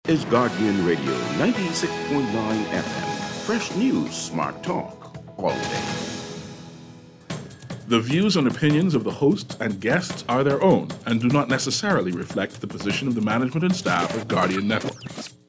is Guardian Radio 96.9 FM. Fresh news, smart talk, all day. The views and opinions of the hosts and guests are their own and do not necessarily reflect the position of the management and staff of Guardian Network.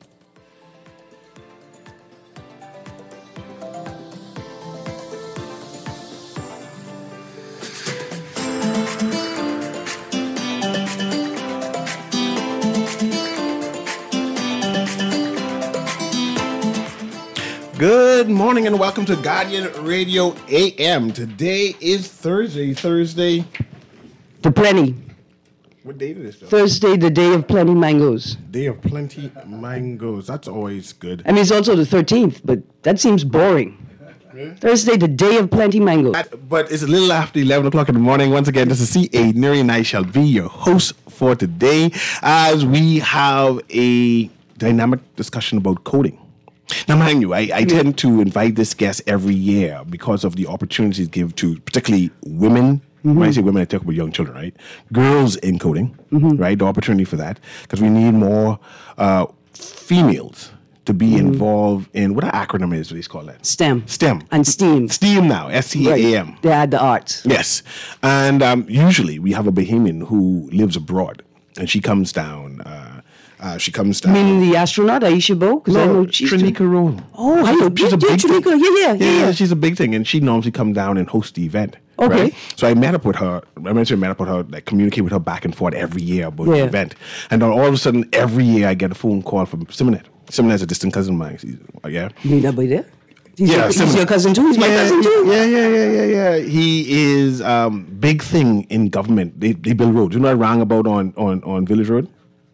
Good morning and welcome to Guardian Radio AM. Today is Thursday. The plenty. What date is this? Thursday, the day of plenty mangoes. Day of plenty mangoes. That's always good. I mean, it's also the 13th, but that seems boring. Thursday, the day of plenty mangoes. But it's a little after 11 o'clock in the morning. Once again, this is C.A. Neri and I shall be your host for today as we have a dynamic discussion about coding. Now, mind you, I tend to invite this guest every year because of the opportunities give to particularly women. Mm-hmm. When I say women, I talk about young children, right? Girls in coding, right? The opportunity for that. Because we need more females to be involved in what an acronym is, what they call that? STEM. STEM. And STEAM. STEAM now, STEAM. Right. They add the arts. Yes. And usually we have a Bahamian who lives abroad and she comes down. Meaning the astronaut, Aisha Bo? No, Trinica Roll. Oh, I know. She's a big thing. Trinica. Yeah. She's a big thing, and she normally come down and host the event. Okay. Right? So I met up with her. Like communicate with her back and forth every year about the event. And then all of a sudden, every year I get a phone call from Simonet. Simonet's a distant cousin of mine. You mean that boy there? He's your cousin too? He's my cousin too? Yeah. He is big thing in government. They build roads. You know what I rang about on Village Road?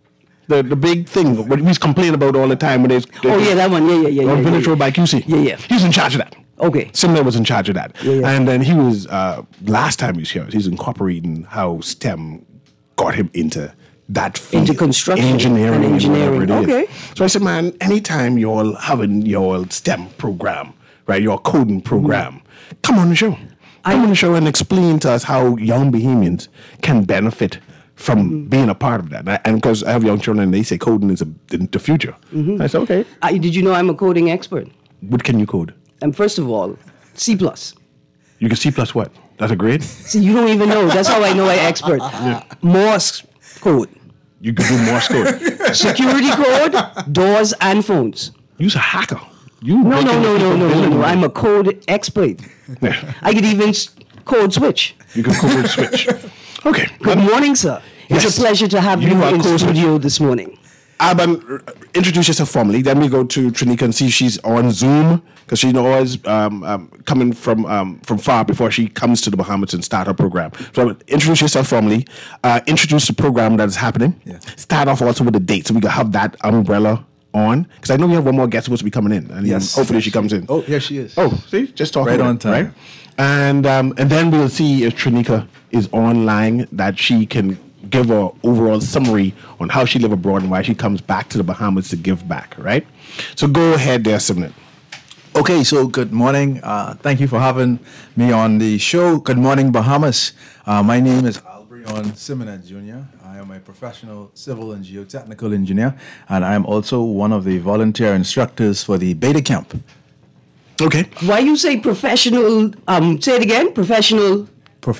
The big thing, what we complain about all the time when that one, yeah. On Village Road by QC. Yeah. He's in charge of that. Okay. Similar was in charge of that. Yeah. And then he was, last time he was here, he's incorporating how STEM got him into that field. Into construction. Engineering. And whatever it is. Okay. So I said, man, anytime you're having your STEM program, right, your coding program, come on the show. Come on the show and explain to us how young Bahamians can benefit from being a part of that. And because I have young children and they say coding is the future. Mm-hmm. I said, okay. Did you know I'm a coding expert? What can you code? And first of all, C+. You can C+ what? That's a grade? See, you don't even know. That's how I know I'm expert. Morse code. You can do Morse code. Security code, doors and phones. You're a hacker. No. I'm a code expert. Yeah. I could even code switch. You can code switch. Okay. Good morning, sir. Yes. It's a pleasure to have you in studio this morning. Introduce yourself formally. Then we go to Trinica and see if she's on Zoom because she's always coming from far before she comes to the Bahamas and start her program. So introduce yourself formally. Introduce the program that is happening. Yeah. Start off also with the date so we can have that umbrella on because I know we have one more guest supposed to be coming in and hopefully she comes in. Oh, yeah, she is. Oh, see, just talking right on time. Right? And then we'll see if Trinica is online that she can give an overall summary on how she lived abroad and why she comes back to the Bahamas to give back, right? So go ahead there, Simon. Okay, so good morning. Thank you for having me on the show. Good morning, Bahamas. My name is Albrion Simonet Jr. I am a professional civil and geotechnical engineer, and I am also one of the volunteer instructors for the Beta Camp. Okay. Why you say professional, say it again, professional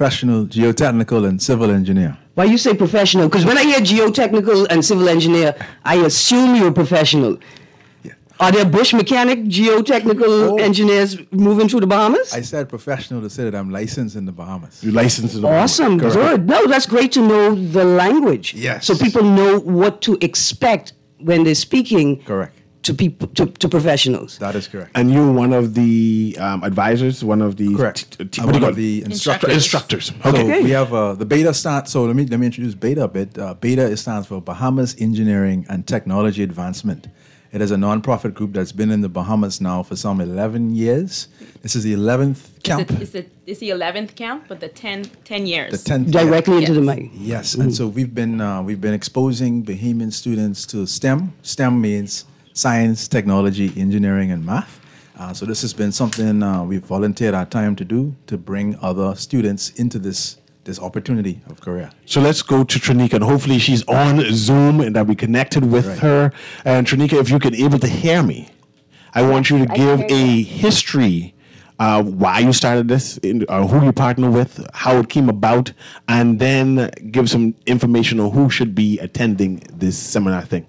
geotechnical and civil engineer. Why you say professional? Because when I hear geotechnical and civil engineer, I assume you're a professional. Yeah. Are there bush mechanic, geotechnical engineers moving through the Bahamas? I said professional to say that I'm licensed in the Bahamas. You're licensed in the Bahamas. Awesome, good. No, that's great to know the language. Yes. So people know what to expect when they're speaking. Correct. To people, to professionals. That is correct. And you're one of the advisors, one of the correct. One of the instructors. Okay. So we have the Beta stands. So let me introduce Beta a bit. Beta stands for Bahamas Engineering and Technology Advancement. It is a non-profit group that's been in the Bahamas now for some 11 years. This is the 11th camp. It's the 11th camp, but the 10 years. The 10th directly into the mic. Yes, and so we've been exposing Bahamian students to STEM. STEM means science, technology, engineering, and math. So this has been something we've volunteered our time to do to bring other students into this this opportunity of career. So let's go to Trinika, and hopefully she's on Zoom and that we connected with her. And Trinika, if you can able to hear me, I want you to give a history why you started this, who you partner with, how it came about, and then give some information on who should be attending this seminar thing.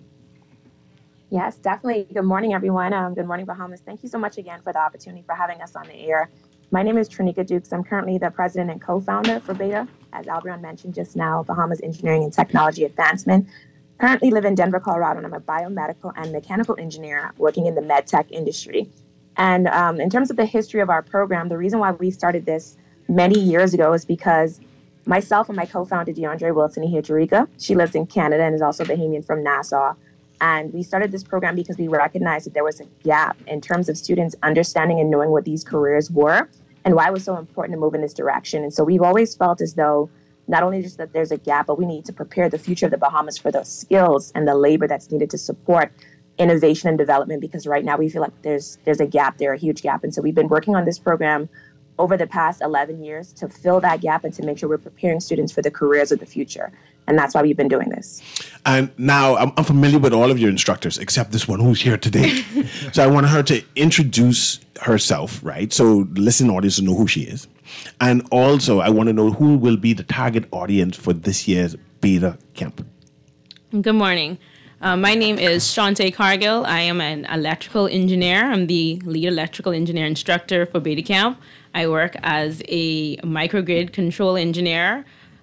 Yes, definitely. Good morning, everyone. Good morning, Bahamas. Thank you so much again for the opportunity for having us on the air. My name is Trinika Dukes. I'm currently the president and co-founder for Beta, as Albion mentioned just now, Bahamas Engineering and Technology Advancement. Currently live in Denver, Colorado, and I'm a biomedical and mechanical engineer working in the med tech industry. And in terms of the history of our program, the reason why we started this many years ago is because myself and my co-founder, DeAndre Wilson Ihijirika, she lives in Canada and is also Bahamian from Nassau. And we started this program because we recognized that there was a gap in terms of students understanding and knowing what these careers were and why it was so important to move in this direction. And so we've always felt as though not only just that there's a gap, but we need to prepare the future of the Bahamas for those skills and the labor that's needed to support innovation and development, because right now we feel like there's a gap there, a huge gap. And so we've been working on this program over the past 11 years to fill that gap and to make sure we're preparing students for the careers of the future. And that's why we've been doing this. And now I'm familiar with all of your instructors, except this one who's here today. So I want her to introduce herself, right? So the listening audience will know who she is. And also I want to know who will be the target audience for this year's Beta Camp. Good morning. My name is Shante Cargill. I am an electrical engineer. I'm the lead electrical engineer instructor for Beta Camp. I work as a microgrid control engineer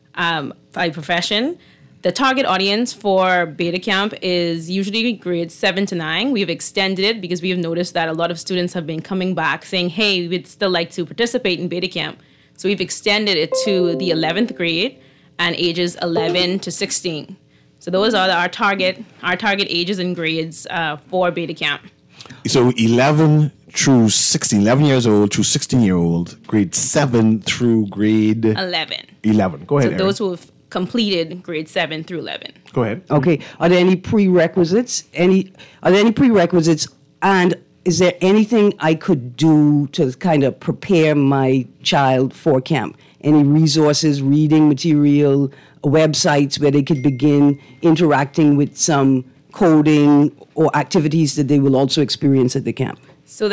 by profession. The target audience for Beta Camp is usually grades 7 to 9. We've extended it because we've noticed that a lot of students have been coming back saying, hey, we'd still like to participate in Beta Camp. So we've extended it to the 11th grade and ages 11 to 16. So those are our target ages and grades for Beta Camp. So 11 through 16, 11 years old through 16-year-old, grade 7 through grade 11. 11. Go ahead, So those who have completed grade 7 through 11. Go ahead. Okay. Are there any prerequisites? Are there any prerequisites? And is there anything I could do to kind of prepare my child for camp? Any resources, reading material, websites where they could begin interacting with some coding or activities that they will also experience at the camp? So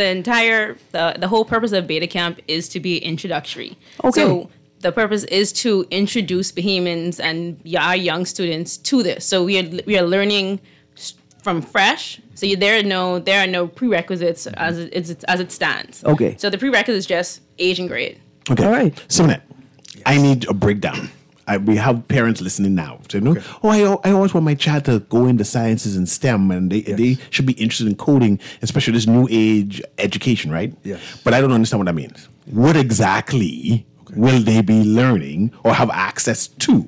the whole purpose of Beta Camp is to be introductory. Okay. So the purpose is to introduce Bahamians and our young students to this. So we are learning from fresh. So there are no prerequisites as it stands. Okay. So the prerequisite is just age and grade. Okay. All right. Simonette, I need a breakdown. We have parents listening now. So, I always want my child to go into sciences and STEM, and they should be interested in coding, especially this new age education, right? Yes. But I don't understand what that means. What exactly will they be learning or have access to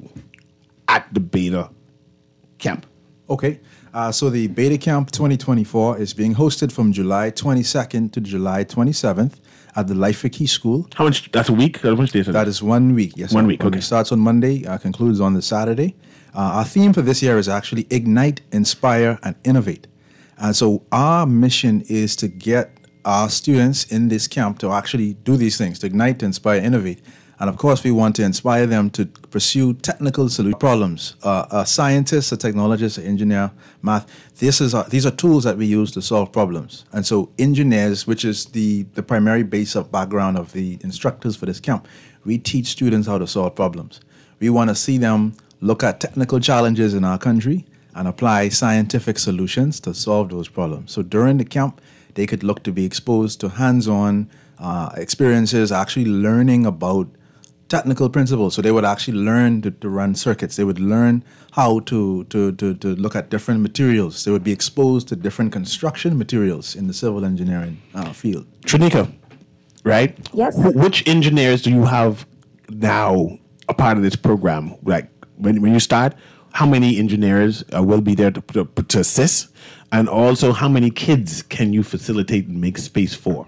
at the Beta Camp? Okay. So the Beta Camp 2024 is being hosted from July 22nd to July 27th at the Life for Key School. How much? That's a week? How much days? That is 1 week. Yes, 1 week. Okay. It starts on Monday, concludes on the Saturday. Our theme for this year is actually Ignite, Inspire, and Innovate. And so our mission is to get our students in this camp to actually do these things, to ignite, inspire, innovate. And of course, we want to inspire them to pursue technical solution problems. A scientist, a technologist, an engineer, math, these are tools that we use to solve problems. And so engineers, which is the primary base of background of the instructors for this camp, we teach students how to solve problems. We want to see them look at technical challenges in our country and apply scientific solutions to solve those problems. So during the camp, they could look to be exposed to hands-on experiences, actually learning about technical principles. So they would actually learn to run circuits. They would learn how to look at different materials. They would be exposed to different construction materials in the civil engineering field. Trinika, right? Yes. Which engineers do you have now a part of this program? Like when you start, how many engineers will be there to assist? And also, how many kids can you facilitate and make space for?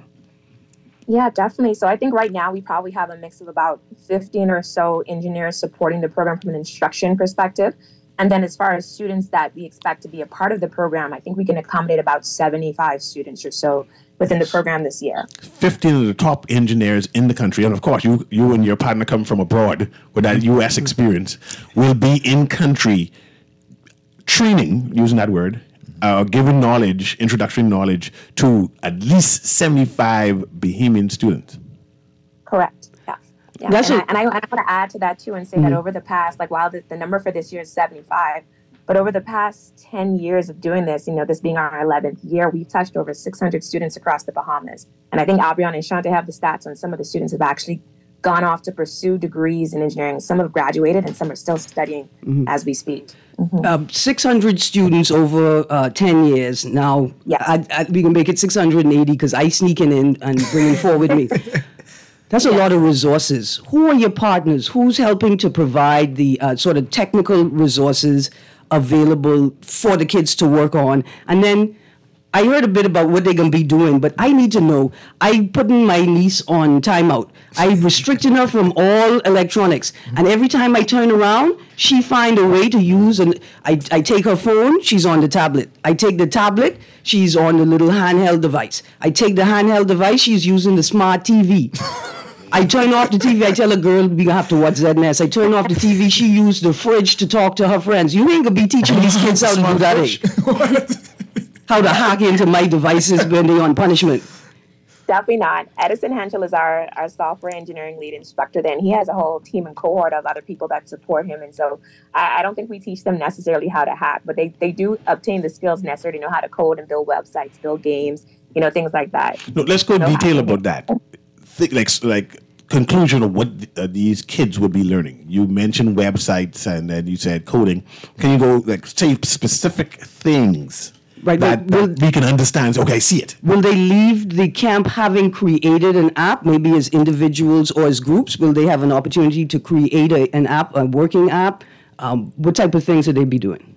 Yeah, definitely. So I think right now we probably have a mix of about 15 or so engineers supporting the program from an instruction perspective. And then as far as students that we expect to be a part of the program, I think we can accommodate about 75 students or so within the program this year. 15 of the top engineers in the country, and of course, you and your partner come from abroad with that U.S. experience, will be in country training, using that word, giving knowledge, introductory knowledge to at least 75 Bahamian students. Correct. Yeah. Yeah. And I want to add to that too and say that over the past, like while the number for this year is 75, but over the past 10 years of doing this, this being our 11th year, we've touched over 600 students across the Bahamas. And I think Albrion and Shante have the stats on some of the students have actually gone off to pursue degrees in engineering. Some have graduated and some are still studying as we speak. 600 students over 10 years. Now, Yes. we can make it 680 because I sneak in and bring it forward with me. That's a lot of resources. Who are your partners? Who's helping to provide the sort of technical resources available for the kids to work on? And then I heard a bit about what they're going to be doing, but I need to know. I'm putting my niece on timeout. I restricted her from all electronics. And every time I turn around, she find a way to use, and I take her phone, she's on the tablet. I take the tablet, she's on the little handheld device. I take the handheld device, she's using the smart TV. I turn off the TV. I tell a girl, we're going to have to watch ZNS. I turn off the TV. She used the fridge to talk to her friends. You ain't going to be teaching these kids how to do that, eh? How to hack into my devices when they're on punishment. Definitely not. Edison Henschel is our software engineering lead instructor. Then he has a whole team and cohort of other people that support him. And so I don't think we teach them necessarily how to hack, but they do obtain the skills necessary to know how to code and build websites, build games, things like that. No, let's go detail about that. Like conclusion of what these kids will be learning. You mentioned websites and then you said coding. Can you go say specific things that we can understand? Okay, I see it. Will they leave the camp having created an app, maybe as individuals or as groups? Will they have an opportunity to create an app, a working app? What type of things will they be doing?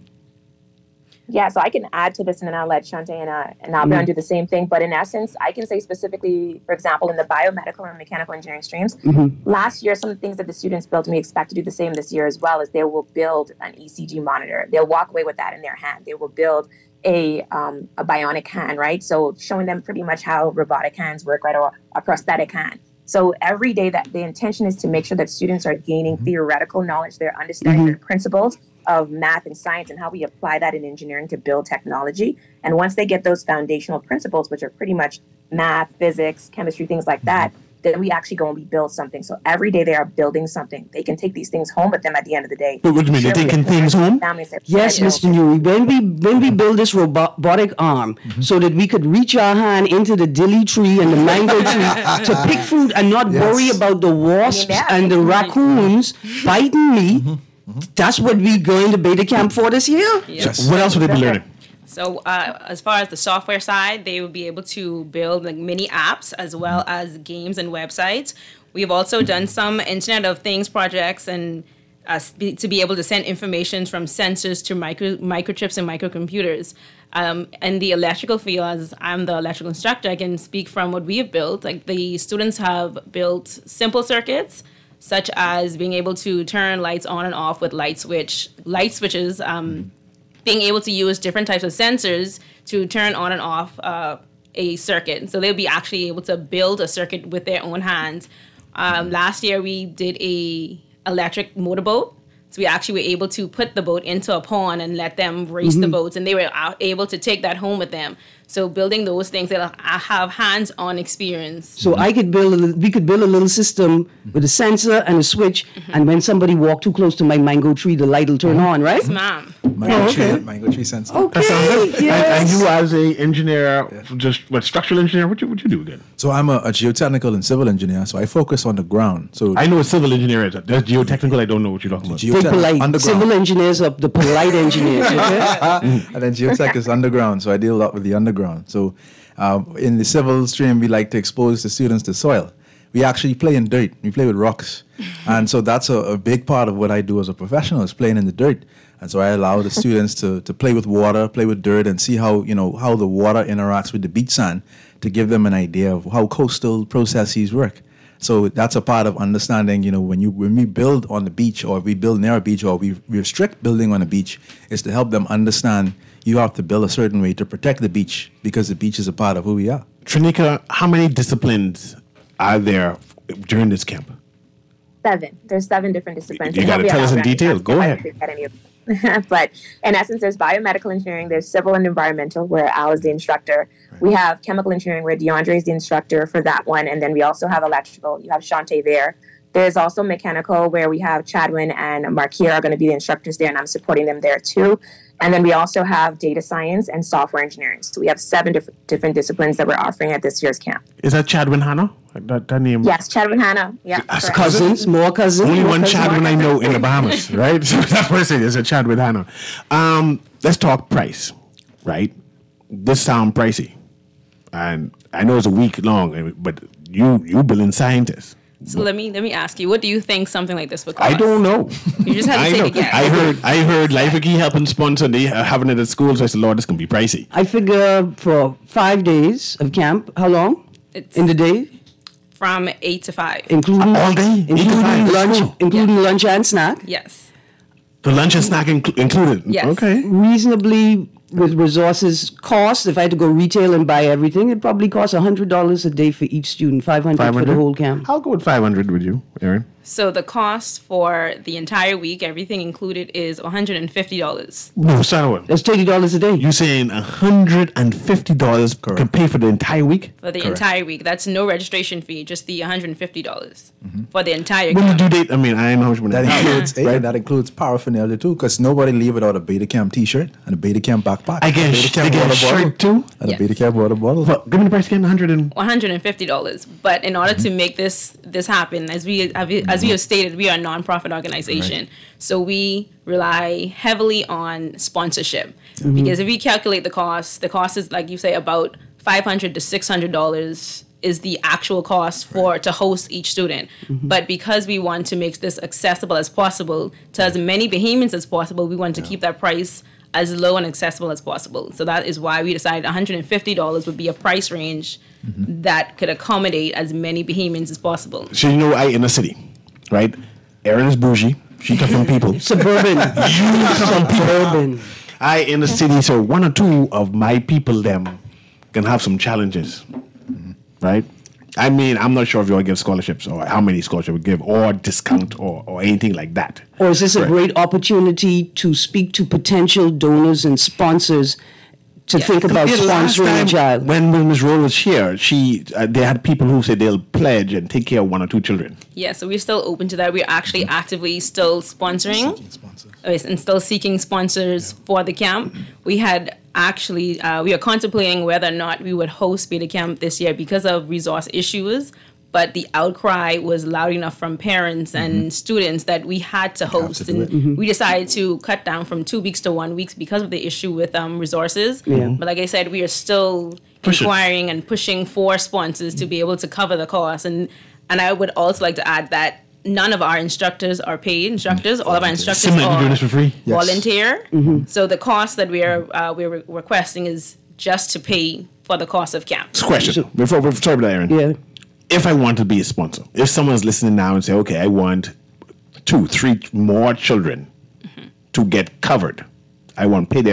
Yeah, so I can add to this, and then I'll let Shante and Albrion do the same thing. But in essence, I can say specifically, for example, in the biomedical and mechanical engineering streams, last year, some of the things that the students built, and we expect to do the same this year as well, is they will build an ECG monitor. They'll walk away with that in their hand. They will build a bionic hand, right? So showing them pretty much how robotic hands work, right, or a prosthetic hand. So every day that the intention is to make sure that students are gaining theoretical knowledge, they're understanding the principles of math and science and how we apply that in engineering to build technology. And once they get those foundational principles, which are pretty much math, physics, chemistry, things like that, then we actually go and we build something. So every day they are building something. They can take these things home with them at the end of the day. But what do you mean? They're taking things home? Yes, Mr. Newey. When we build this robotic arm so that we could reach our hand into the dilly tree and the mango tree to pick fruit and not worry about the wasps and the raccoons biting me, that's what we're going to beta camp for this year? Yes. What else would they be learning? So as far as the software side, they will be able to build mini apps as well as games and websites. We've also done some Internet of Things projects and to be able to send information from sensors to microchips and microcomputers. In the electrical field, as I'm the electrical instructor, I can speak from what we have built. Like the students have built simple circuits, such as being able to turn lights on and off with light switches, being able to use different types of sensors to turn on and off a circuit. So they'll be actually able to build a circuit with their own hands. Last year, we did a electric motorboat. So we actually were able to put the boat into a pond and let them race the boats, and they were able to take that home with them. So building those things that have hands-on experience. So we could build a little system with a sensor and a switch, and when somebody walked too close to my mango tree, the light will turn on, right? Yes, ma'am. Mango tree sensor. Okay. That sounds good. Yes. And you as a engineer, structural engineer, what you do again? So I'm a geotechnical and civil engineer, so I focus on the ground. So I know what civil engineer is. There's geotechnical, I don't know what you're talking about. Very polite. Underground. Civil engineers are the polite engineers. Okay? And then geotech is underground, so I deal a lot with the underground. So in the civil stream, we like to expose the students to soil. We actually play in dirt. We play with rocks. And so that's a big part of what I do as a professional is playing in the dirt. And so I allow the students to play with water, play with dirt, and see how the water interacts with the beach sand to give them an idea of how coastal processes work. So that's a part of understanding, when we build on the beach or we build near a beach or we restrict building on a beach, is to help them understand you have to build a certain way to protect the beach because the beach is a part of who we are. Trinica, how many disciplines are there during this camp? 7. There's 7 different disciplines. You got to tell us in detail. Go ahead. But in essence, there's biomedical engineering, there's civil and environmental, where Al is the instructor. Right. We have chemical engineering, where DeAndre is the instructor for that one. And then we also have electrical. You have Shante there. There's also mechanical, where we have Chadwin and Markia are going to be the instructors there, and I'm supporting them there too. And then we also have data science and software engineering. So we have 7 different disciplines that we're offering at this year's camp. Is that Chadwin Hanna? That name? Yes, Chadwin Hanna. Yeah. Cousins, more cousins. Only more one cousins. Chadwin I know in the Bahamas, right? So that's what I say. It's a Chadwin Hanna. Let's talk price, right? This sound pricey. And I know it's a week long, but you brilliant scientists. So let me ask you, what do you think something like this would cost? I don't know. You just have to take a guess. I heard Life Key helping sponsor. They having it at school, so I said, Lord, this can be pricey. I figure for 5 days of camp, how long? It's in the day? From 8 to 5. Including all day? Including lunch and snack? Yes. The lunch and snack included? Yes. Okay. Reasonably, with resources cost, if I had to go retail and buy everything, it'd probably cost $100 a day for each student, $500 for the whole camp. I'll go with $500 with you, Aaron. So the cost for the entire week, everything included, is $150. No, sorry. That's $30 a day. You're saying $150 can pay for the entire week? For the entire week. That's no registration fee, just the $150 for the entire When camp. the due date, I mean, I know how much money. That includes that includes paraphernalia too, because nobody leave without a Beta Camp T-shirt and a Beta Camp backpack. I guess they get a shirt too? And Yes. a Beta Camp water bottle. Well, give me the price again, $150. But in order to make this happen, as we have stated, we are a nonprofit organization. Right. So we rely heavily on sponsorship. Because if we calculate the cost is, like you say, about $500 to $600 is the actual cost to host each student. But because we want to make this accessible as possible to as many Bahamians as possible, we want to keep that price as low and accessible as possible. So that is why we decided $150 would be a price range that could accommodate as many Bahamians as possible. So I in the city, right? Erin is bougie. She comes from people. Suburban. You come from Suburban. I in the city, so 1 or 2 of my people them can have some challenges, right? I mean, I'm not sure if you all give scholarships or how many scholarships we give or discount or anything like that. Or is this a great opportunity to speak to potential donors and sponsors to think about sponsoring a child? When Ms. Roll was here, they had people who said they'll pledge and take care of 1 or 2 children. Yeah, so we're still open to that. We're actually actively still sponsoring and still seeking sponsors for the camp. We had actually, we are contemplating whether or not we would host Beta Camp this year because of resource issues. But the outcry was loud enough from parents and students that we had to host. And we decided to cut down from 2 weeks to 1 week because of the issue with resources. Yeah. But like I said, we are still inquiring and pushing for sponsors to be able to cover the cost. And I would also like to add that none of our instructors are paid instructors. All of our instructors Similar to are doing this for free? Yes. volunteer. So the cost that we're requesting is just to pay for the cost of camp. Question. Sorry about that, Aaron. Yeah. If I want to be a sponsor, if someone's listening now and say, okay, I want 2, 3 more children to get covered, I want to pay their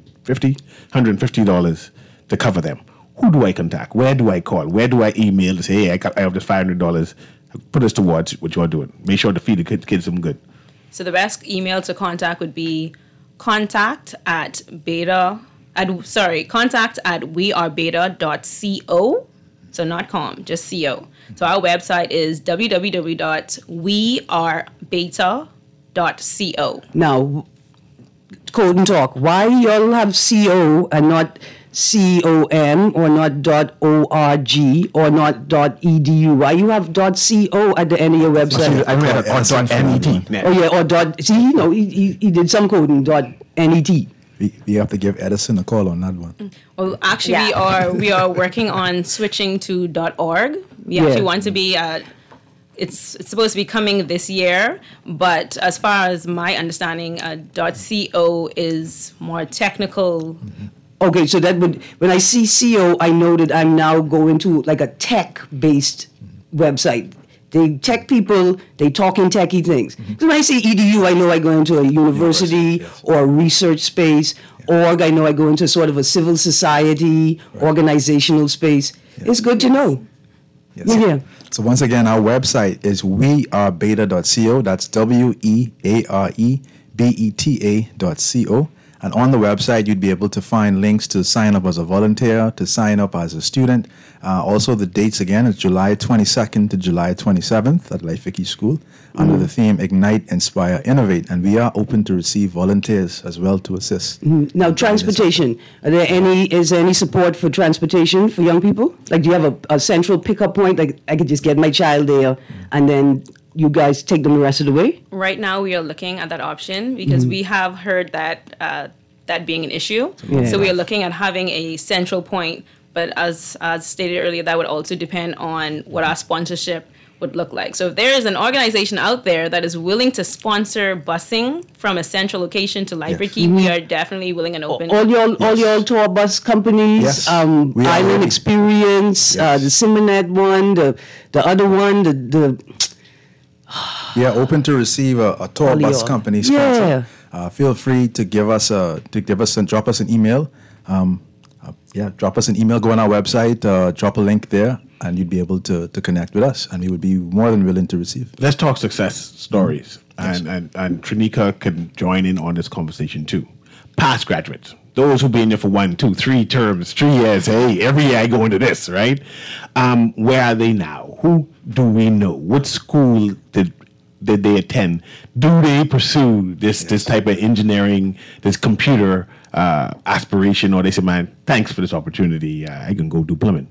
$150 to cover them. Who do I contact? Where do I call? Where do I email to say, hey, I have this $500. Put this towards what you're doing. Make sure to feed the kids some good. So the best email to contact would be contact at wearebeta.co. So not com, just co. So our website is www.wearebeta.co. Now, Code and Talk, why y'all have CO and not COM or not .org or not .edu? Why you have .co at the end of your website? I read .net. Oh yeah, or he did some coding .net. We have to give Edison a call on that one. Well, actually, we are working on switching to .org. We actually want to be. It's supposed to be coming this year, but as far as my understanding, .co is more technical. Okay, so that would, when I see CO, I know that I'm now going to like a tech-based website. They tech people, they talking techie things. So when I say EDU, I know I go into a university Yes. or a research space. Org, I know I go into sort of a civil society, organizational space. It's good to know. Yes. Yeah. So once again, our website is wearebeta.co. That's wearebeta.co. And on the website, you'd be able to find links to sign up as a volunteer, to sign up as a student. Also, the dates again is July 22nd to July 27th at Laifiki School under the theme Ignite, Inspire, Innovate. And we are open to receive volunteers as well to assist. Now, transportation. Is there any support for transportation for young people? Like, do you have a central pickup point? Like, I could just get my child there and then you guys take them the rest of the way? Right now, we are looking at that option because we have heard that that being an issue. Yeah. So we are looking at having a central point. But as stated earlier, that would also depend on what our sponsorship would look like. So if there is an organization out there that is willing to sponsor busing from a central location to Laifiki, we are definitely willing and open. All your tour bus companies, Yes. We are Island ready. Experience, Yes. the Simonet one, the other one, the We are open to receive a tour All bus your- company sponsor. Yeah. Feel free to drop us an email. Drop us an email. Go on our website, drop a link there, and you'd be able to connect with us, and we would be more than willing to receive. Let's talk success stories. And Trinika can join in on this conversation too. Past graduates, those who've been there for 1, 2, 3 terms, 3 years. Hey, every year I go into this, right? Where are they now? Who do we know? What school did they attend? Do they pursue this type of engineering, this computer aspiration, or they say, man, thanks for this opportunity. I can go do plumbing.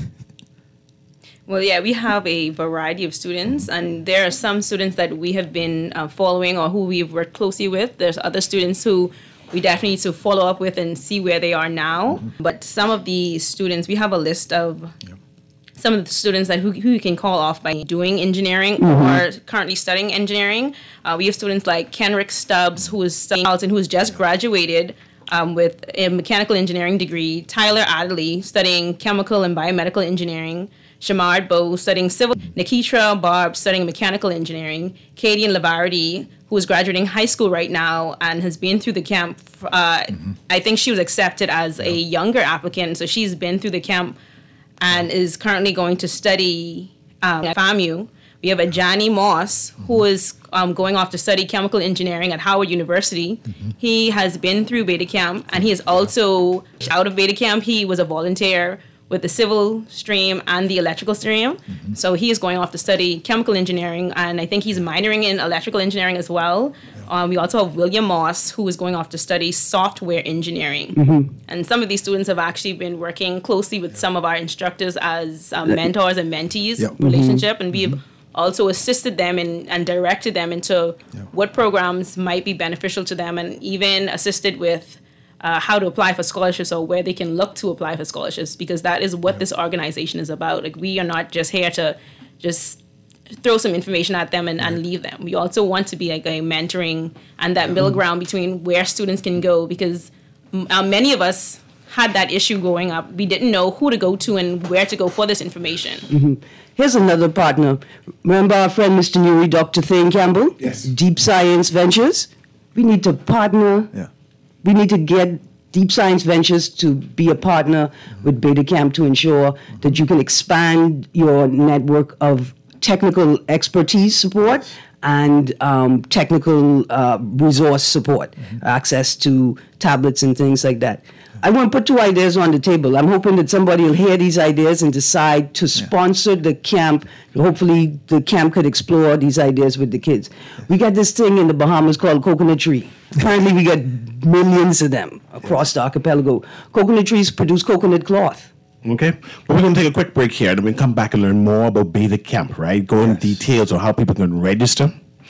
Well, yeah, we have a variety of students, and there are some students that we have been following or who we've worked closely with. There's other students who we definitely need to follow up with and see where they are now. But some of the students, we have a list of some of the students that who you can call off by doing engineering or currently studying engineering. We have students like Kenrick Stubbs, who is studying Carleton, who has just graduated with a mechanical engineering degree. Tyler Adderley, studying chemical and biomedical engineering. Shamard Bowe, studying civil. Nikitra Barb, studying mechanical engineering. Katie and Lavardi, who is graduating high school right now and has been through the camp. I think she was accepted as a younger applicant, so she's been through the camp and is currently going to study at FAMU. We have a Johnny Moss, who is going off to study chemical engineering at Howard University. He has been through Beta Camp, and he is also out of Beta Camp. He was a volunteer with the civil stream and the electrical stream. So he is going off to study chemical engineering, and I think he's minoring in electrical engineering as well. We also have William Moss, who is going off to study software engineering. And some of these students have actually been working closely with some of our instructors as mentors and mentees relationship, and we've also assisted them and directed them into what programs might be beneficial to them, and even assisted with how to apply for scholarships or where they can look to apply for scholarships, because that is what this organization is about. Like, we are not just here to just throw some information at them and leave them. We also want to be like a mentoring and that middle ground between where students can go, because many of us had that issue growing up. We didn't know who to go to and where to go for this information. Here's another partner. Remember our friend Mr. Newry, Dr. Thane Campbell? Yes. Deep Science Ventures. We need to partner. Yeah. We need to get Deep Science Ventures to be a partner with Beta Camp to ensure that you can expand your network of technical expertise support and technical resource support, access to tablets and things like that. I want to put 2 ideas on the table. I'm hoping that somebody will hear these ideas and decide to sponsor the camp. Hopefully, the camp could explore these ideas with the kids. We got this thing in the Bahamas called coconut tree. Apparently, we got millions of them across the archipelago. Coconut trees produce coconut cloth. Okay, but we're going to take a quick break here, and then we'll come back and learn more about Beta Camp, right? Go into details on how people can register,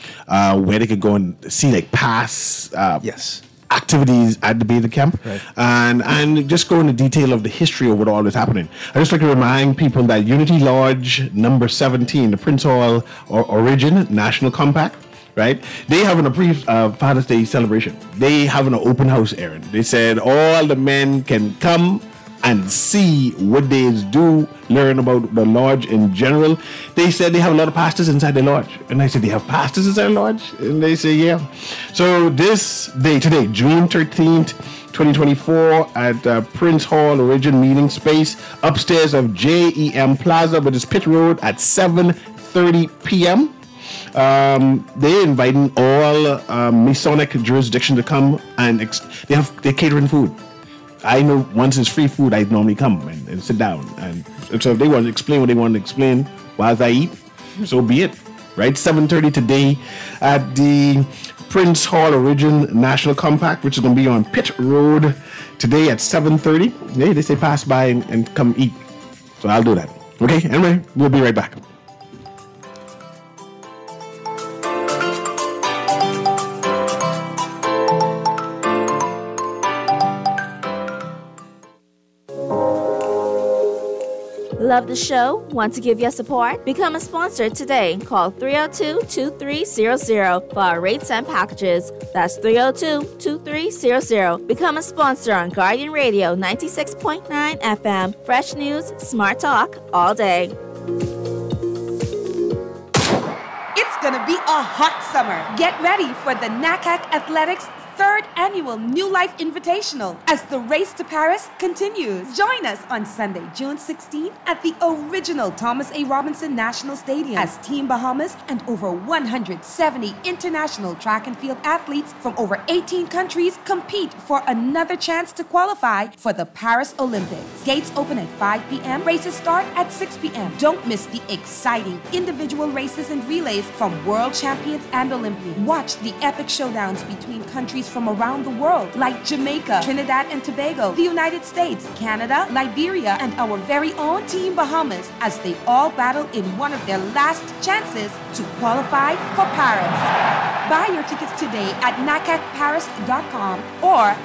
where they can go and see like past activities at the Beta Camp, and just go into detail of the history of what all is happening. I just like to remind people that Unity Lodge number 17, the Prince Hall Origin National Compact, right? They having a Father's Day celebration. They having an open house, Aaron. They said all the men can come and see what they do, learn about the lodge in general. They said they have a lot of pastors inside the lodge. And I said, they have pastors inside the lodge? And they say, yeah. So this day, today, June 13th, 2024, at Prince Hall Origin Meeting Space, upstairs of JEM Plaza, which is Pitt Road, at 7:30 p.m. They're inviting all Masonic jurisdiction to come, and they're catering food. I know once it's free food, I normally come and sit down. And so if they want to explain what they want to explain while I eat, so be it. Right? 7:30 today at the Prince Hall Origin National Compact, which is going to be on Pitt Road today at 7:30. Yeah, they say pass by and come eat. So I'll do that. Okay, anyway, we'll be right back. Love the show? Want to give your support? Become a sponsor today. Call 302-2300 for our rates and packages. That's 302-2300. Become a sponsor on Guardian Radio 96.9 FM. Fresh news, smart talk, all day. It's gonna be a hot summer. Get ready for the NACAC Athletics 3rd Annual New Life Invitational as the race to Paris continues. Join us on Sunday, June 16th at the original Thomas A. Robinson National Stadium as Team Bahamas and over 170 international track and field athletes from over 18 countries compete for another chance to qualify for the Paris Olympics. Gates open at 5 p.m. Races start at 6 p.m. Don't miss the exciting individual races and relays from world champions and Olympians. Watch the epic showdowns between countries from around the world like Jamaica, Trinidad and Tobago, the United States, Canada, Liberia, and our very own Team Bahamas as they all battle in one of their last chances to qualify for Paris. Buy your tickets today at nacacparis.com or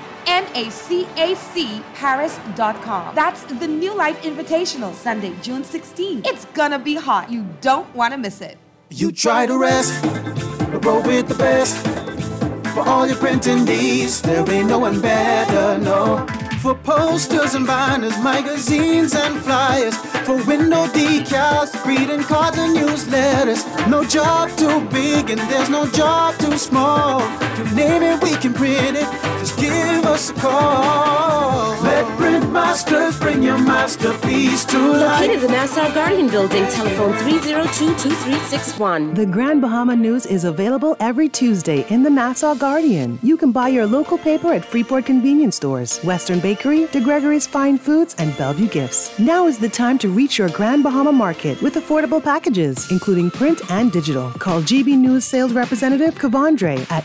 NACACparis.com. That's the New Life Invitational, Sunday, June 16th. It's gonna be hot. You don't want to miss it. You try to rest, but roll with the best. For all your printing needs, there ain't no one better, no. For posters and banners, magazines and flyers, for window decals, greeting cards and newsletters. No job too big and there's no job too small. You name it, we can print it, just give us a call. Let Print Masters bring your masterpiece to life. Located in the Nassau Guardian Building, telephone 302-2361. The Grand Bahama News is available every Tuesday in the Nassau Guardian. You can buy your local paper at Freeport convenience stores, Western Bakery, De Gregory's Fine Foods, and Bellevue Gifts. Now is the time to reach your Grand Bahama Market with affordable packages, including print and digital. Call GB News sales representative Kavandre at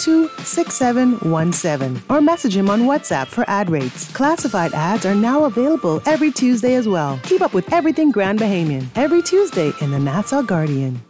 822-6717 or message him on WhatsApp for ad rates. Classified ads are now available every Tuesday as well. Keep up with everything Grand Bahamian every Tuesday in the Nassau Guardian.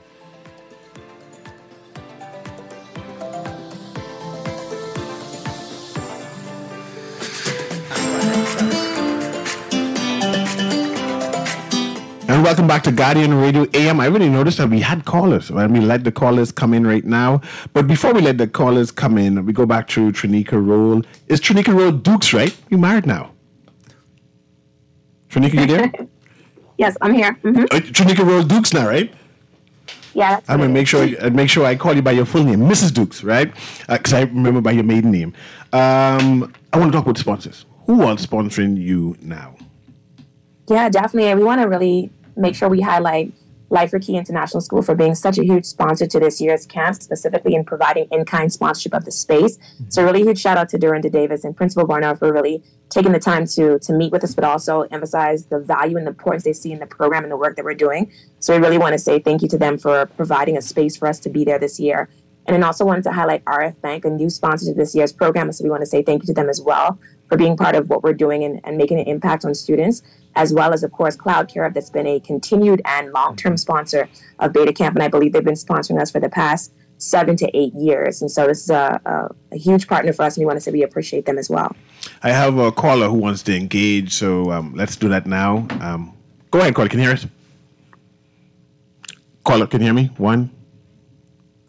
And welcome back to Guardian Radio AM. I really noticed that we had callers. Let me let the callers come in right now. But before we let the callers come in, we go back to Trinica Roll. Is Trinica Roll Dukes, right? You're married now. Trinica, you there? Yes, I'm here. Mm-hmm. Trinica Roll Dukes now, right? Yeah. I'm gonna make sure I call you by your full name, Mrs. Dukes, right? Because I remember by your maiden name. I want to talk about sponsors. Who are sponsoring you now? Yeah, definitely. And we want to really make sure we highlight Life for Key International School for being such a huge sponsor to this year's camp, specifically in providing in-kind sponsorship of the space. So really huge shout out to Duranda Davis and Principal Barnard for really taking the time to meet with us, but also emphasize the value and the importance they see in the program and the work that we're doing. So we really want to say thank you to them for providing a space for us to be there this year. And then also wanted to highlight RF Bank, a new sponsor to this year's program. So we want to say thank you to them as well for being part of what we're doing and making an impact on students, as well as, of course, Cloud Care, that's been a continued and long-term sponsor of Beta Camp. And I believe they've been sponsoring us for the past 7 to 8 years. And so this is a huge partner for us, and we want to say we appreciate them as well. I have a caller who wants to engage, so let's do that now. Go ahead, caller. Can you hear us? Caller, can you hear me? One.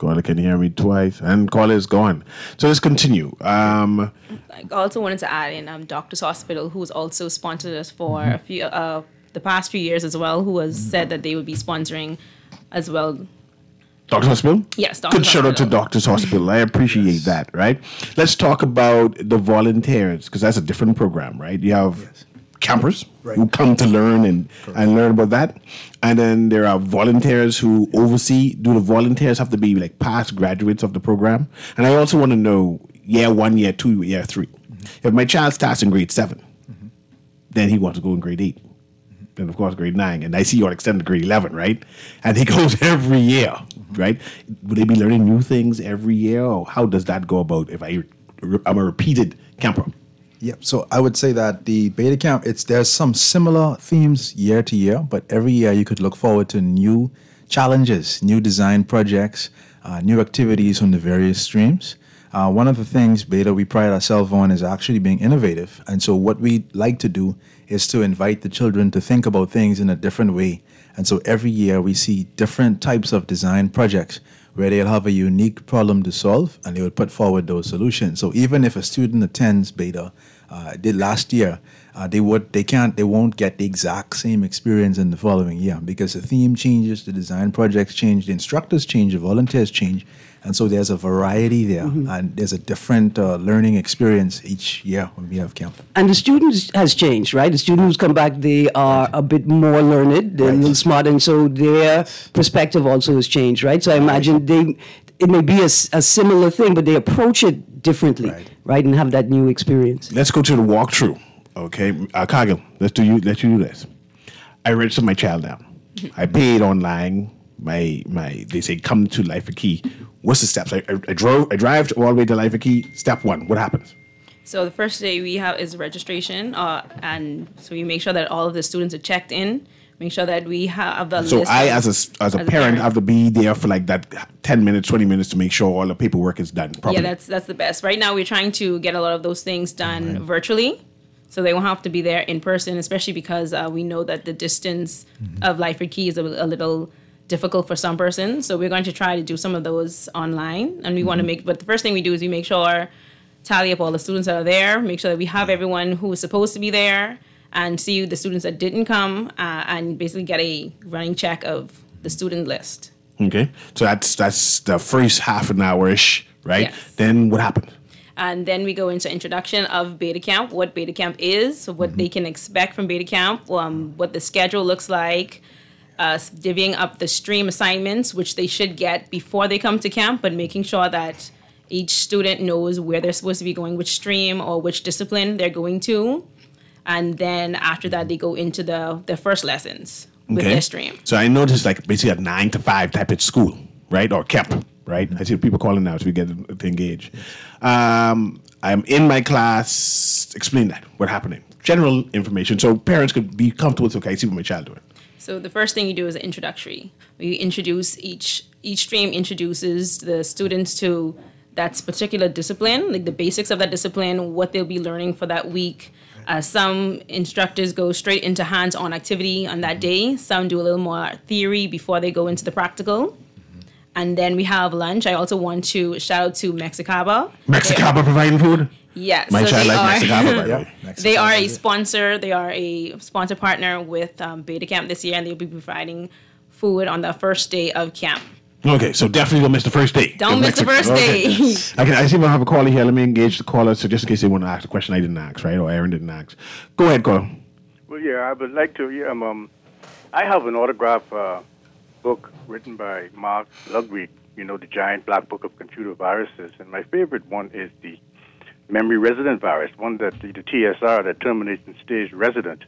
Caller can hear me twice, and caller is gone. So let's continue. I also wanted to add in Doctors Hospital, who's also sponsored us for a few the past few years as well, who has said that they would be sponsoring as well. Doctors Hospital? Yes, Doctors Good shout out to Doctors Hospital. I appreciate that, right? Let's talk about the volunteers, because that's a different program, right? You have campers who come to learn and learn about that. And then there are volunteers who oversee. Do the volunteers have to be like past graduates of the program? And I also want to know year 1, year 2, year 3. If my child starts in grade 7, then he wants to go in grade 8. Then, of course, grade 9. And I see you all extend to grade 11, right? And he goes every year, right? Would they be learning new things every year? Or how does that go about if I'm a repeated camper? Yep. So I would say that the Beta Camp, there's some similar themes year to year, but every year you could look forward to new challenges, new design projects, new activities on the various streams. One of the things, Beta, we pride ourselves on is actually being innovative. And so what we like to do is to invite the children to think about things in a different way. And so every year we see different types of design projects where they'll have a unique problem to solve and they will put forward those solutions. So even if a student attends Beta, did last year, they won't get the exact same experience in the following year because the theme changes, the design projects change, the instructors change, the volunteers change. And so there's a variety there, and there's a different learning experience each year when we have camp. And the students has changed, right? The students who's come back, they are a bit more learned, they're a little smart, and so their perspective also has changed, right? So I imagine it may be a similar thing, but they approach it differently, right? And have that new experience. Let's go to the walkthrough, okay? Cargill, let you do this. I registered my child down. I paid online. They say come to Life Key. What's the steps? I drive all the way to Life Key. Step 1, what happens? So the first day we have is registration, and so we make sure that all of the students are checked in. Make sure that we have the so list. I, as a parent, have to be there for like that 10 minutes, 20 minutes to make sure all the paperwork is done properly. Yeah, that's the best. Right now, we're trying to get a lot of those things done virtually, so they won't have to be there in person, especially because we know that the distance of Life Key is a little difficult for some persons. So we're going to try to do some of those online, and we want to but the first thing we do is we make sure, tally up all the students that are there, make sure that we have everyone who is supposed to be there, and see the students that didn't come, and basically get a running check of the student list. Okay, so that's the first half an hour-ish, right? Yes. Then what happens? And then we go into introduction of Beta Camp, what Beta Camp is, what they can expect from Beta Camp, what the schedule looks like, divvying up the stream assignments, which they should get before they come to camp, but making sure that each student knows where they're supposed to be going, which stream or which discipline they're going to. And then after that, they go into their first lessons with their stream. So I noticed like basically a 9 to 5 type of school, right? Or camp, right? I see people calling now so we get to engage. I'm in my class. Explain that. What's happening? General information. So parents could be comfortable with, okay, I see what my child doing. So the first thing you do is introductory. We introduce each stream introduces the students to that particular discipline, like the basics of that discipline, what they'll be learning for that week. Some instructors go straight into hands-on activity on that day. Some do a little more theory before they go into the practical. And then we have lunch. I also want to shout out to Mexicaba. Mexicaba providing food? Yes. My child likes Mexicaba, by the way. They are a sponsor. They are a sponsor partner with Beta Camp this year, and they'll be providing food on the first day of camp. Okay, so definitely don't miss the first day. Don't miss the first day. I see we have a caller here. Let me engage the caller, so just in case they want to ask a question I didn't ask, right? Or Aaron didn't ask. Go ahead, caller. Well, yeah, I would like to. I have an autograph book written by Mark Ludwig, the giant black book of computer viruses. And my favorite one is the memory resident virus, one that the TSR, that terminates and stays resident.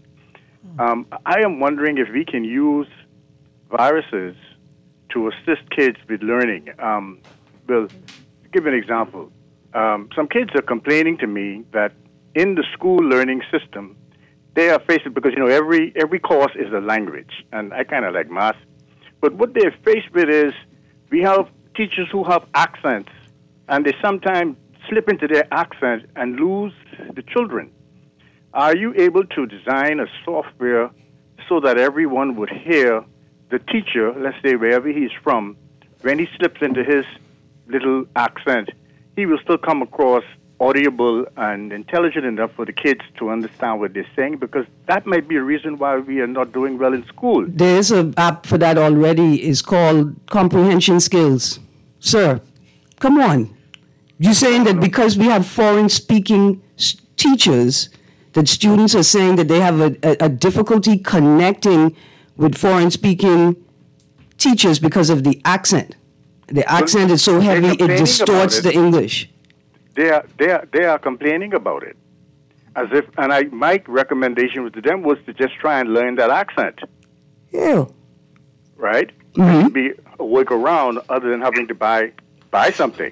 I am wondering if we can use viruses to assist kids with learning. Well, give an example. Some kids are complaining to me that in the school learning system, they are faced with, because every course is a language, and I kind of like math. But what they're faced with is we have teachers who have accents, and they sometimes slip into their accent and lose the children. Are you able to design a software so that everyone would hear the teacher, let's say wherever he's from, when he slips into his little accent, he will still come across audible and intelligent enough for the kids to understand what they're saying, because that might be a reason why we are not doing well in school. There is an app for that already. It's called Comprehension Skills. Sir, come on. You're saying that because we have foreign-speaking teachers, that students are saying that they have a difficulty connecting with foreign-speaking teachers because of the accent. The accent is so heavy, it distorts the English. They are complaining about it, as if. And my recommendation to them was to just try and learn that accent. Yeah. Right. Mm-hmm. Be a workaround other than having to buy something.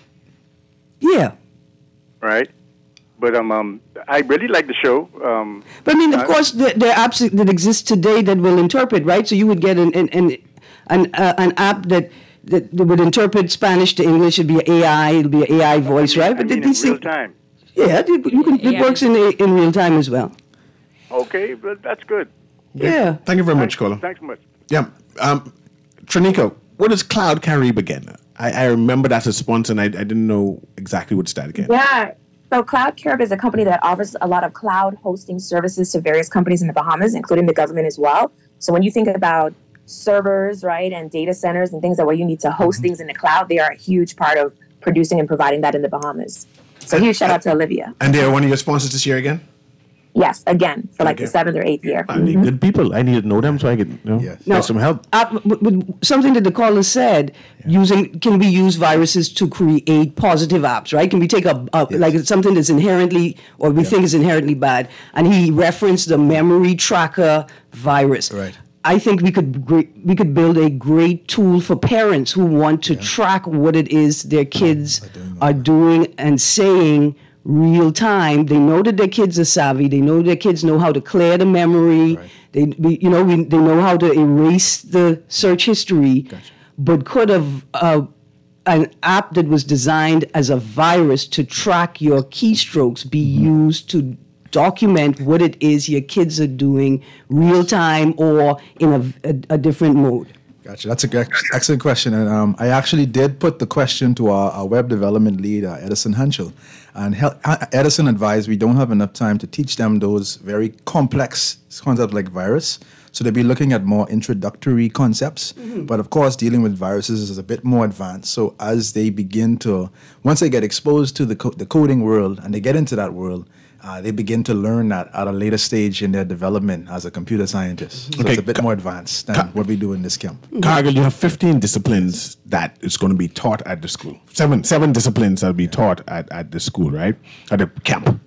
Yeah. Right. But I really like the show. But I mean, of course, there are apps that exist today that will interpret, right? So you would get an app that would interpret Spanish to English. It'd be an AI. It'll be an AI voice, right? But in real time. Yeah, it works in real time as well. Okay, but that's good. Yeah. Thank you very much, caller. Thanks so much. Yeah. Trinica, what is Cloud Caribe again? I remember that's a sponsor, and I didn't know exactly what's that again. Yeah. So Cloud Caribe is a company that offers a lot of cloud hosting services to various companies in the Bahamas, including the government as well. So when you think about servers, right, and data centers and things that where you need to host things in the cloud, they are a huge part of producing and providing that in the Bahamas. So huge shout out to Olivia. And they are one of your sponsors this year again? Yes, again, for like the 7th or 8th year. I need good people. I need to know them so I can get some help. Something that the caller said, can we use viruses to create positive apps, right? Can we take like something that's inherently, or we think is inherently bad, and he referenced the memory tracker virus. Right. I think we could build a great tool for parents who want to track what it is their kids are doing and saying real time. They know that their kids are savvy. They know their kids know how to clear the memory. Right. They know how to erase the search history. Gotcha. But could have an app that was designed as a virus to track your keystrokes be used to document what it is your kids are doing real time or in a different mode? Gotcha. That's an excellent question. And I actually did put the question to our web development lead, Edison Henschel. And Edison advised we don't have enough time to teach them those very complex concepts like virus. So they'll be looking at more introductory concepts. Mm-hmm. But of course, dealing with viruses is a bit more advanced. So as they begin to, once they get exposed to the coding world and they get into that world, they begin to learn that at a later stage in their development as a computer scientist. So it's a bit more advanced than what we do in this camp. Cargill, you have 15 disciplines that is going to be taught at the school. Seven disciplines that will be taught at the school, right? At the camp.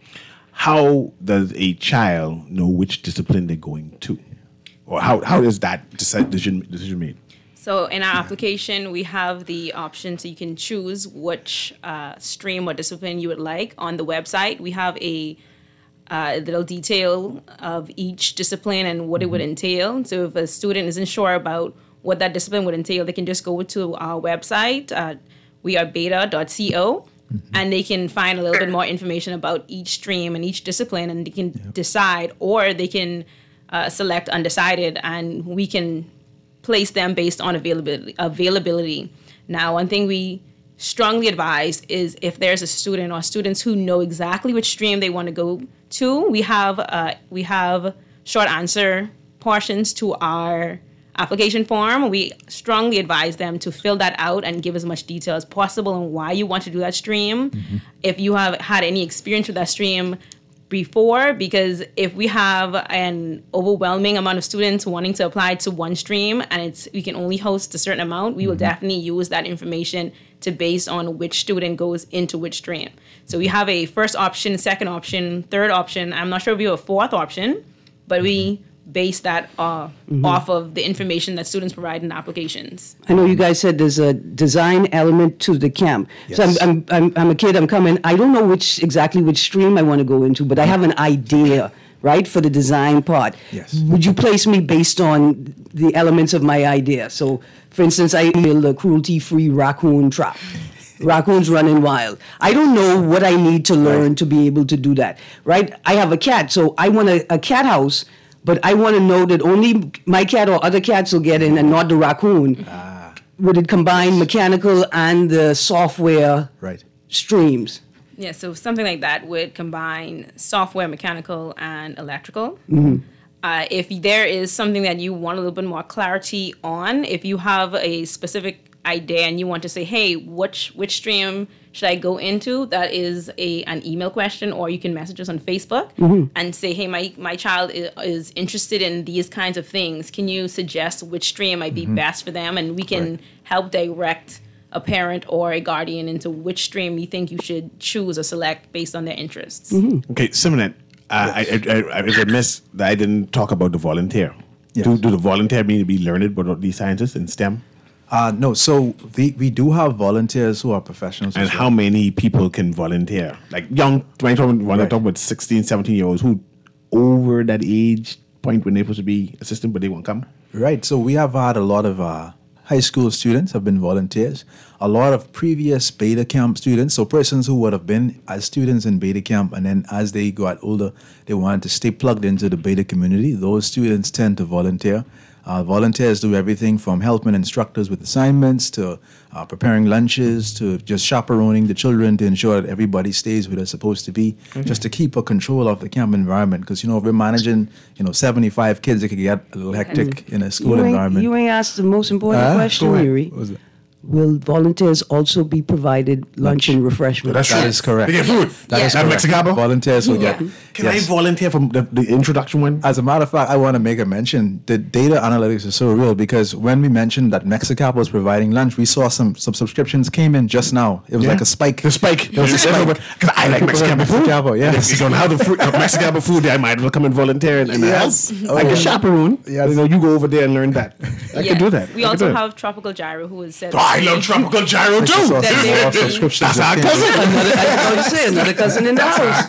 How does a child know which discipline they're going to? Or how is that decision made? So in our application, we have the option so you can choose which stream or discipline you would like. On the website, we have a little detail of each discipline and what it would entail. So if a student isn't sure about what that discipline would entail, they can just go to our website, wearebeta.co, and they can find a little bit more information about each stream and each discipline, and they can decide, or they can select undecided, and we can place them based on availability. Now, one thing we strongly advise is if there's a student or students who know exactly which stream they want to go to, we have short answer portions to our application form. We strongly advise them to fill that out and give as much detail as possible on why you want to do that stream. Mm-hmm. If you have had any experience with that stream before, because if we have an overwhelming amount of students wanting to apply to one stream and we can only host a certain amount, we will definitely use that information to base on which student goes into which stream. So we have a first option, second option, third option. I'm not sure if we have a fourth option, but we base that off of the information that students provide in applications. I know you guys said there's a design element to the camp. Yes. So I'm a kid, I'm coming. I don't know exactly which stream I want to go into, but I have an idea, right, for the design part. Yes. Would you place me based on the elements of my idea? So, for instance, I build a cruelty-free raccoon trap. Raccoons running wild. I don't know what I need to learn to be able to do that, right? I have a cat, so I want a cat house, but I want to know that only my cat or other cats will get in and not the raccoon. would it combine mechanical and the software Right. streams? Yeah, so something like that would combine software, mechanical, and electrical. If there is something that you want a little bit more clarity on, if you have a specific idea and you want to say, hey, which stream should I go into? That is an email question, or you can message us on Facebook and say, hey, my child is interested in these kinds of things. Can you suggest which stream might be best for them? And we can help direct a parent or a guardian into which stream you think you should choose or select based on their interests. Okay, Simonette, I was remiss that I didn't talk about the volunteer. Yes. Do the volunteer mean to be learned about these scientists in STEM? No, so we do have volunteers who are professionals. And as how well. many people can volunteer? Like young, when I talk about 16, 17-year-olds who over that age point when they're supposed to be assistant, but they won't come? Right. So we have had a lot of high school students have been volunteers. A lot of previous Beta Camp students, so persons who would have been as students in Beta Camp, and then as they got older, they wanted to stay plugged into the Beta community. Those students tend to volunteer. Volunteers do everything from helping instructors with assignments to preparing lunches to just chaperoning the children to ensure that everybody stays where they're supposed to be, just to keep a control of the camp environment. Because, if we're managing, 75 kids, it could get a little hectic in a school environment. You ain't asked the most important question, Yuri. What was it? Will volunteers also be provided lunch and refreshments? That is correct. They get food. That is At correct. Mexicabo? Volunteers will get. Can I volunteer from the introduction one? As a matter of fact, I want to make a mention. The data analytics is so real because when we mentioned that Mexicabo was providing lunch, we saw some subscriptions came in just now. It was like a spike. The spike. It was a spike. Because I like Mexicabo food. Yes. If you don't have the Mexicabo food, I might as well come and volunteer and Yes. help. Like a chaperone. Yes. You go over there and learn that. I could do that. We also have Tropical Gyro, who has said. Oh, I love Tropical Gyro too. That's our cousin. Another cousin in the house.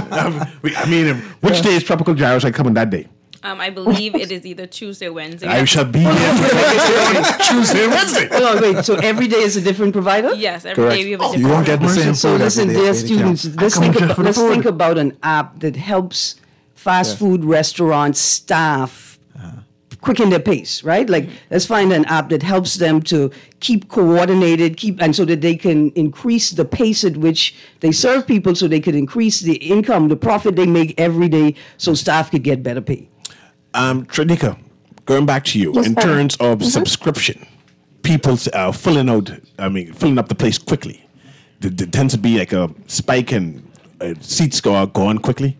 Cousin. Which day is Tropical Gyro? I come on that day. I believe it is either Tuesday or Wednesday. I shall be here Tuesday and Wednesday. Oh, wait, so every day is a different provider? Yes, every day we have a different. You won't get the same So food listen, every day. dear students, let's think about an app that helps fast food restaurant staff quicken their pace, right? Like, let's find an app that helps them to keep coordinated, and so that they can increase the pace at which they serve people, so they could increase the income, the profit they make every day, so staff could get better pay. Trinika, going back to you, in terms of subscription, people filling up the place quickly. There tends to be like a spike and seats go on quickly.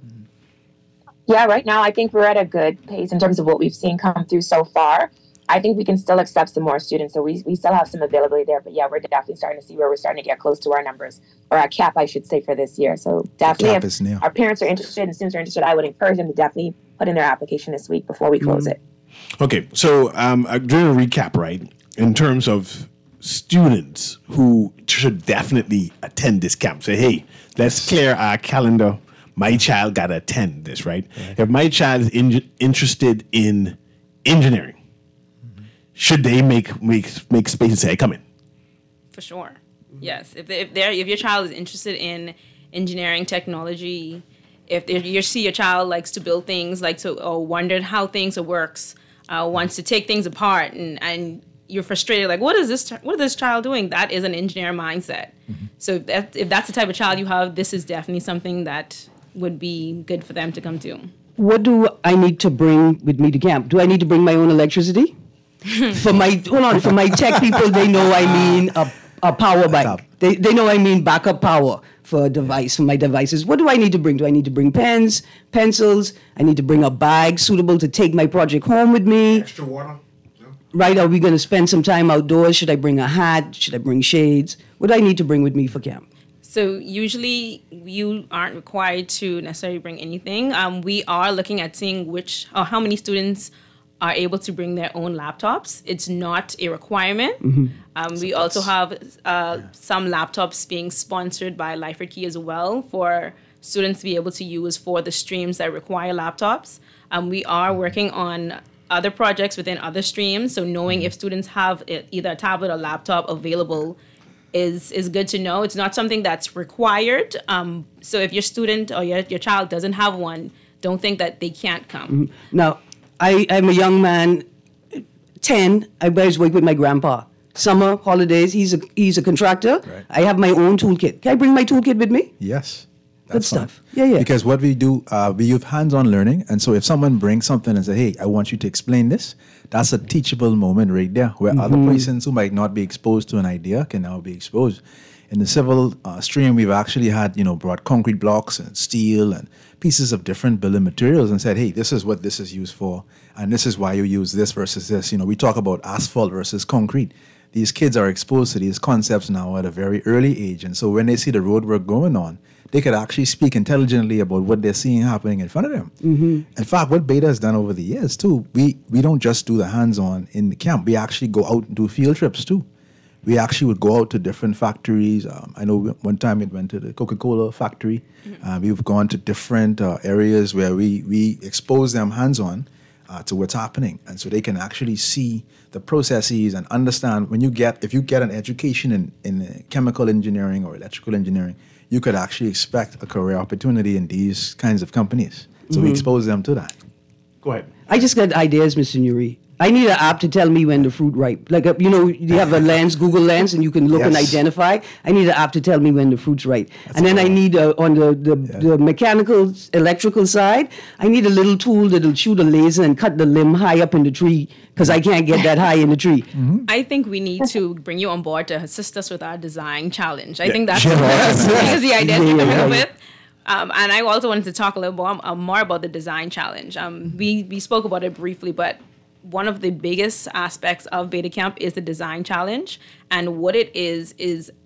Yeah, right now I think we're at a good pace in terms of what we've seen come through so far. I think we can still accept some more students, so we still have some availability there. But yeah, we're definitely starting to see where we're starting to get close to our numbers, or our cap, I should say, for this year. So definitely, if our parents are interested and students are interested, I would encourage them to definitely put in their application this week before we close it. Okay, so during a recap, right, in terms of students who should definitely attend this camp, say, hey, let's clear our calendar. My child got to attend this, right? If my child is interested in engineering, should they make space and say, hey, come in? For sure. Yes. If your child is interested in engineering, technology, if you see your child likes to build things, or wondered how things works, wants to take things apart, and you're frustrated, like, what is this child doing? That is an engineer mindset. So if that's the type of child you have, this is definitely something that would be good for them to come to. What do I need to bring with me to camp? Do I need to bring my own electricity? For my tech people, they know I mean a power bank. They know I mean backup power for my devices. What do I need to bring? Do I need to bring pens, pencils? I need to bring a bag suitable to take my project home with me. Extra water? Right, are we going to spend some time outdoors? Should I bring a hat? Should I bring shades? What do I need to bring with me for camp? So usually you aren't required to necessarily bring anything. We are looking at seeing how many students are able to bring their own laptops. It's not a requirement. We also have some laptops being sponsored by Lifer Key as well for students to be able to use for the streams that require laptops. We are working on other projects within other streams, so knowing if students have either a tablet or laptop available is good to know. It's not something that's required. So if your student or your child doesn't have one, don't think that they can't come. Now, I'm a young man, 10. I always work with my grandpa. summer holidays. He's a contractor. Right. I have my own toolkit. Can I bring my toolkit with me? Yes. Good stuff. Yeah. Because what we do, we use hands-on learning. And so if someone brings something and say, hey, I want you to explain this, that's a teachable moment right there where other persons who might not be exposed to an idea can now be exposed. In the civil stream, we've actually had, brought concrete blocks and steel and pieces of different building materials and said, hey, this is what this is used for. And this is why you use this versus this. We talk about asphalt versus concrete. These kids are exposed to these concepts now at a very early age. And so when they see the road work going on, they could actually speak intelligently about what they're seeing happening in front of them. In fact, what Beta has done over the years, too, we don't just do the hands-on in the camp. We actually go out and do field trips, too. We actually would go out to different factories. I know one time we went to the Coca-Cola factory. We've gone to different areas where we expose them hands-on to what's happening. And so they can actually see the processes and understand if you get an education in chemical engineering or electrical engineering, you could actually expect a career opportunity in these kinds of companies. So we expose them to that. Go ahead. I just got ideas, Mr. Nuri. I need an app to tell me when the fruit ripe. Like, you have a lens, Google Lens, and you can look and identify. I need an app to tell me when the fruit's right. And then I need, on the mechanical, electrical side, I need a little tool that'll shoot a laser and cut the limb high up in the tree because I can't get that high in the tree. I think we need to bring you on board to assist us with our design challenge. I think that's because the idea you're coming up with. And I also wanted to talk a little more about the design challenge. We spoke about it briefly, but one of the biggest aspects of Beta Camp is the design challenge. And what it is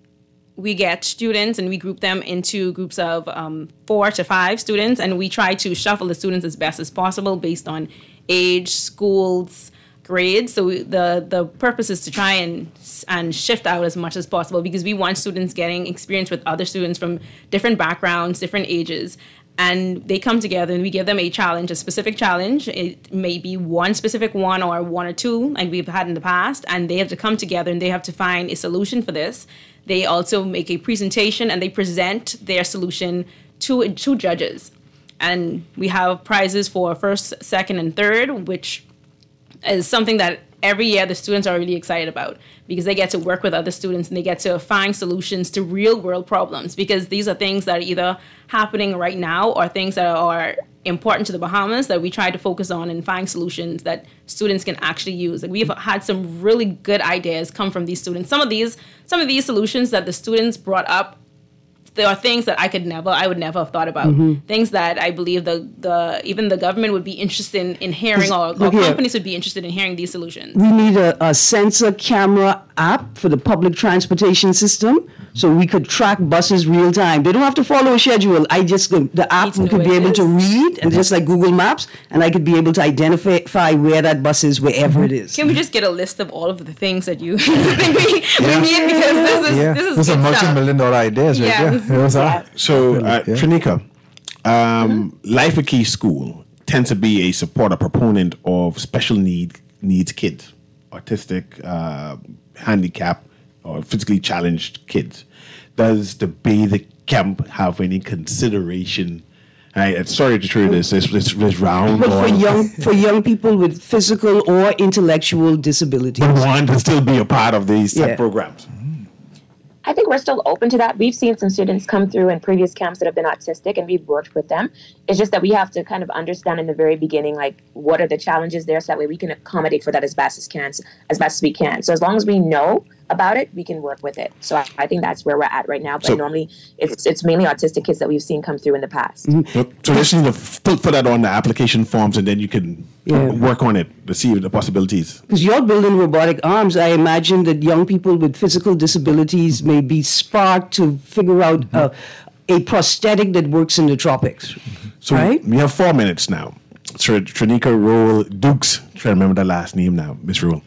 we get students and we group them into groups of 4 to 5 students, and we try to shuffle the students as best as possible based on age, schools, grades. So the purpose is to try and shift out as much as possible because we want students getting experience with other students from different backgrounds, different ages. And they come together and we give them a challenge, a specific challenge. It may be one specific one or one or two like we've had in the past. And they have to come together and they have to find a solution for this. They also make a presentation and they present their solution to judges. And we have prizes for first, second, and third, which is something that every year the students are really excited about because they get to work with other students and they get to find solutions to real world problems because these are things that are either happening right now or things that are important to the Bahamas that we try to focus on and find solutions that students can actually use. Like we've had some really good ideas come from these students. Some of these solutions that the students brought up, there are things that I would never have thought about. Things that I believe even the government would be interested in hearing, or companies would be interested in hearing these solutions. We need a sensor camera app for the public transportation system, so we could track buses real time. They don't have to follow a schedule. The app could be able to read, and just like Google Maps, and I could be able to identify where that bus is, wherever it is. Can we just get a list of all of the things that you think we need? Because this is a multi-million-dollar ideas right there. So, Trinica, Life at Key School tends to be a supporter, proponent of special needs kids, autistic, handicap, or physically challenged kids. Does the Beta Camp have any consideration? Sorry to throw this round. But for young people with physical or intellectual disabilities, but want to still be a part of these type programs. I think we're still open to that. We've seen some students come through in previous camps that have been autistic, and we've worked with them. It's just that we have to kind of understand in the very beginning, like, what are the challenges there, so that way we can accommodate for that as best as we can. So as long as we know about it, we can work with it. So I think that's where we're at right now. But normally, it's mainly autistic kids that we've seen come through in the past. So just need to put that on the application forms, and then you can work on it to see the possibilities. Because you're building robotic arms, I imagine that young people with physical disabilities may be sparked to figure out a prosthetic that works in the tropics. So we have 4 minutes now. Trinica Rule Dukes, trying to remember that last name now, Miss Rule.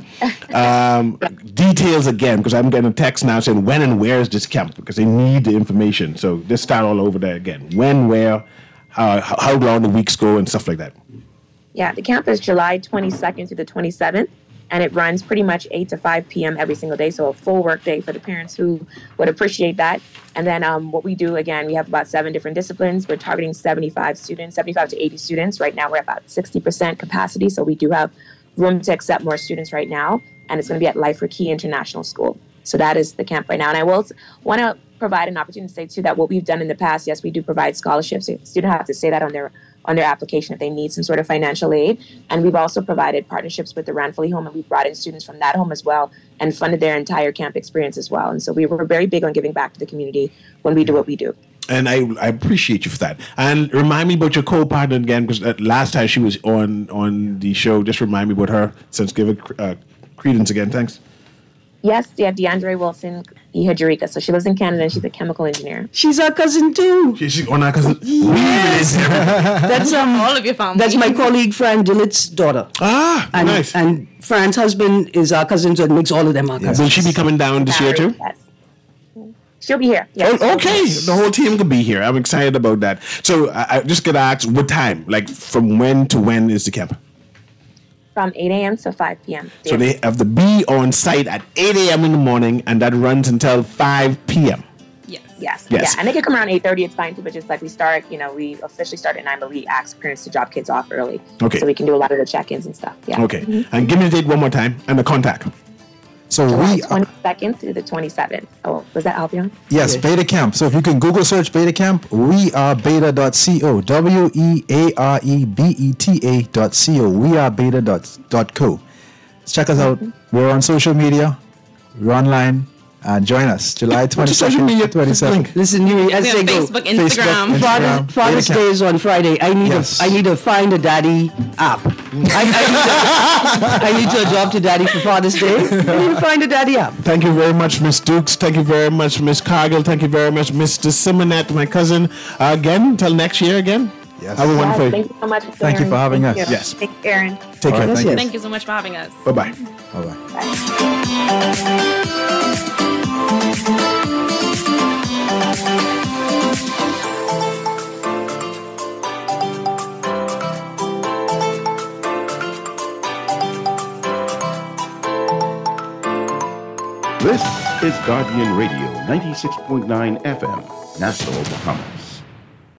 Details again, because I'm getting a text now saying when and where is this camp, because they need the information. So just start all over there again. When, where, how long the weeks go, and stuff like that. Yeah, the camp is July 22nd through the 27th, and it runs pretty much 8 to 5 p.m. every single day, so a full work day for the parents who would appreciate that. And then what we do, again, we have about 7 different disciplines. We're targeting 75 to 80 students. Right now, we're at about 60% capacity, so we do have room to accept more students right now. and it's going to be at Life for Key International School. So that is the camp right now. And I will want to provide an opportunity to say, too, that what we've done in the past, yes, we do provide scholarships. A student have to say that on their application if they need some sort of financial aid. And we've also provided partnerships with the Ranfully Home, and we brought in students from that home as well and funded their entire camp experience as well. And so we were very big on giving back to the community when we do what we do. And I appreciate you for that. And remind me about your co-partner again, because last time she was on the show, just remind me about her, since give her credence again. Thanks. Yes, yeah, DeAndre Wilson Ihajirika. So she lives in Canada and she's a chemical engineer. She's our cousin too. She's on our cousin. Yes. That's all of your family. That's my colleague Fran Dillett's daughter. Ah, nice. And Fran's husband is our cousin, so it makes all of them our cousins. Will she be coming down this year too? Yes. She'll be here. Yes. Oh, okay, the whole team could be here. I'm excited about that. So I just get asked, what time? Like from when to when is the camp? From 8 a.m. to 5 p.m. So they have to be on site at 8 a.m. in the morning, and that runs until 5 p.m. Yes. Yeah, and they can come around 8:30. It's fine too. But just like we officially start at 9, but we ask parents to drop kids off early, okay, so we can do a lot of the check-ins and stuff. Yeah. Okay. Mm-hmm. And give me the date one more time and the contact. So July 22nd through the 27th. Oh, was that Albion? Yes, Beta Camp. So if you can Google search Beta Camp, wearebeta.co, wearebeta.co, wearebeta.co. Check us out. We're on social media. We're online. Join us July 22nd, 27th. Listen, as they go, Facebook, Instagram. Father's Day is on Friday. I need to find a daddy app. I need to adopt a daddy for Father's Day. I need to find a daddy app. Thank you very much, Miss Dukes. Thank you very much, Miss Cargill. Thank you very much, Mr. Simonette, my cousin. Again, until next year again. Yes. Have a wonderful. Thank you so much. Thank you for having us. Yes. Thank you, Aaron. Take care. Thank you so much for having us. Bye-bye. Bye-bye. Bye. This is Guardian Radio 96.9 FM, Nassau, Bahamas.